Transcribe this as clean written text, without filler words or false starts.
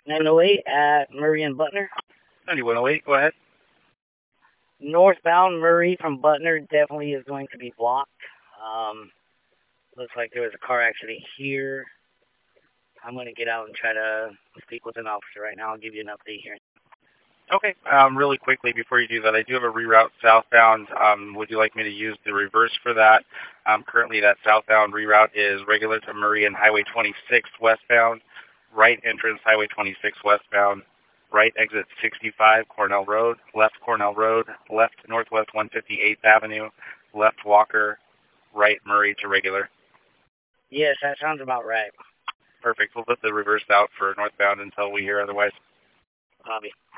908 at Murray and Butner. 9108, go ahead. Northbound Murray from Butner definitely is going to be blocked. Looks like there was a car accident here. I'm going to get out and try to speak with an officer right now. I'll give you an update here. Okay. Really quickly before you do that, I do have a reroute southbound. Would you like me to use the reverse for that? Currently, that southbound reroute is regular to Murray and Highway 26 westbound, right entrance Highway 26 westbound, right exit 65 Cornell Road, left Cornell Road, left northwest 158th Avenue, left Walker, right Murray to regular. Yes, that sounds about right. Perfect. We'll put the reverse out for northbound until we hear otherwise. Bobby.